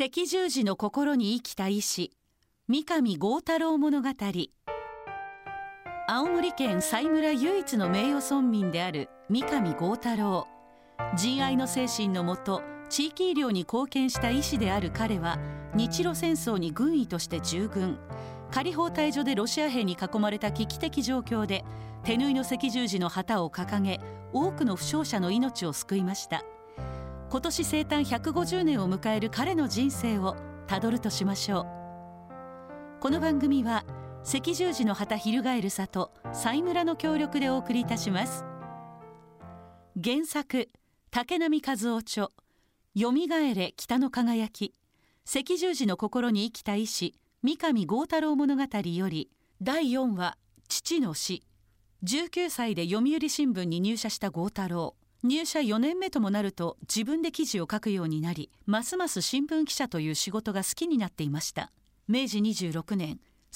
赤十字の心に生きた医師、三上豪太郎物語。青森県佐井村唯一の名誉村民である三上豪太郎。仁愛の精神のもと地域医療に貢献した医師である彼は、日露戦争に軍医として従軍。仮放対所でロシア兵に囲まれた危機的状況で、手縫いの赤十字の旗を掲げ、多くの負傷者の命を救いました。今年生誕150年を迎える彼の人生をたどるとしましょう。この番組は赤十字の旗翻る里佐井村の協力でお送りいたします。原作竹波和夫著、よみがえれ北の輝き、赤十字の心に生きた医師三上豪太郎物語より、第4話父の死。19歳で読売新聞に入社した豪太郎。入社4年目ともなると自分で記事を書くようになり、ますます新聞記者という仕事が好きになっていました。明治26年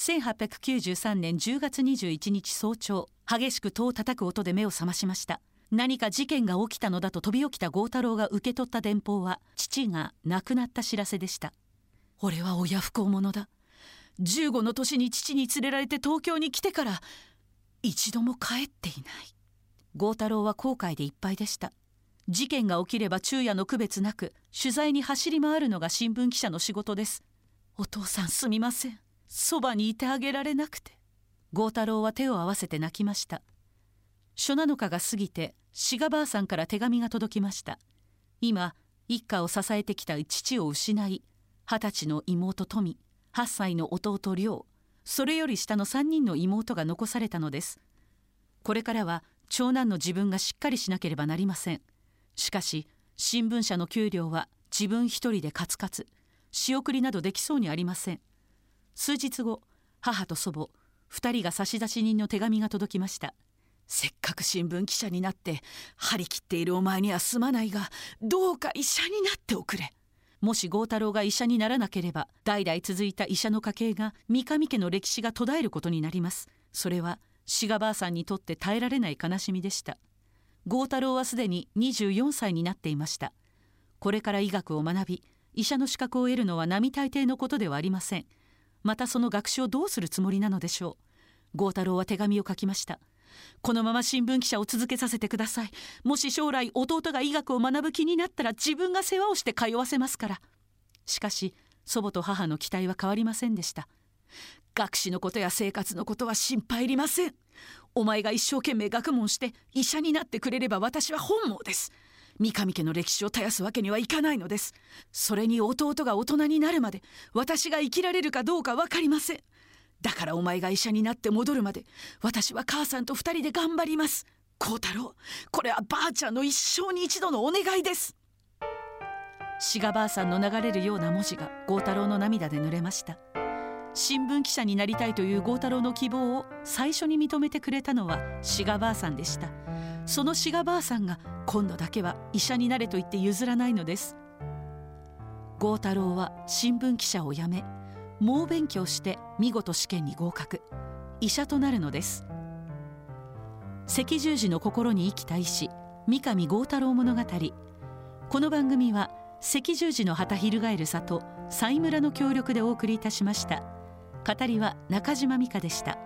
1893年10月21日早朝、激しく戸を叩く音で目を覚ましました。何か事件が起きたのだと飛び起きた豪太郎が受け取った電報は、父が亡くなった知らせでした。俺は親不孝者だ。15の年に父に連れられて東京に来てから一度も帰っていない。豪太郎は後悔でいっぱいでした。事件が起きれば昼夜の区別なく取材に走り回るのが新聞記者の仕事です。お父さんすみません。そばにいてあげられなくて。豪太郎は手を合わせて泣きました。初七日が過ぎて、志賀ばあさんから手紙が届きました。今一家を支えてきた父を失い、20歳の妹富、8歳の弟亮、それより下の3人の妹が残されたのです。これからは長男の自分がしっかりしなければなりません。しかし新聞社の給料は自分一人でカツカツ、仕送りなどできそうにありません。数日後、母と祖母2人が差出人の手紙が届きました。せっかく新聞記者になって張り切っているお前にはすまないが、どうか医者になっておくれ。もし豪太郎が医者にならなければ、代々続いた医者の家系が三上家の歴史が途絶えることになります。それは志賀ばあさんにとって耐えられない悲しみでした。豪太郎はすでに24歳になっていました。これから医学を学び、医者の資格を得るのは並大抵のことではありません。またその学習をどうするつもりなのでしょう。豪太郎は手紙を書きました。このまま新聞記者を続けさせてください。もし将来弟が医学を学ぶ気になったら自分が世話をして通わせますから。しかし祖母と母の期待は変わりませんでした。学士のことや生活のことは心配いりません。お前が一生懸命学問して医者になってくれれば私は本望です。三上家の歴史を絶やすわけにはいかないのです。それに弟が大人になるまで私が生きられるかどうか分かりません。だからお前が医者になって戻るまで私は母さんと2人で頑張ります。豪太郎、これはばあちゃんの一生に一度のお願いです。志賀ばあさんの流れるような文字が豪太郎の涙で濡れました。新聞記者になりたいという豪太郎の希望を最初に認めてくれたのは志賀ばあさんでした。その志賀ばあさんが今度だけは医者になれと言って譲らないのです。豪太郎は新聞記者を辞め、猛勉強して見事試験に合格、医者となるのです。赤十字の心に生きた医師三上豪太郎物語。この番組は赤十字の旗翻る里佐井村の協力でお送りいたしました。語りは中島美嘉でした。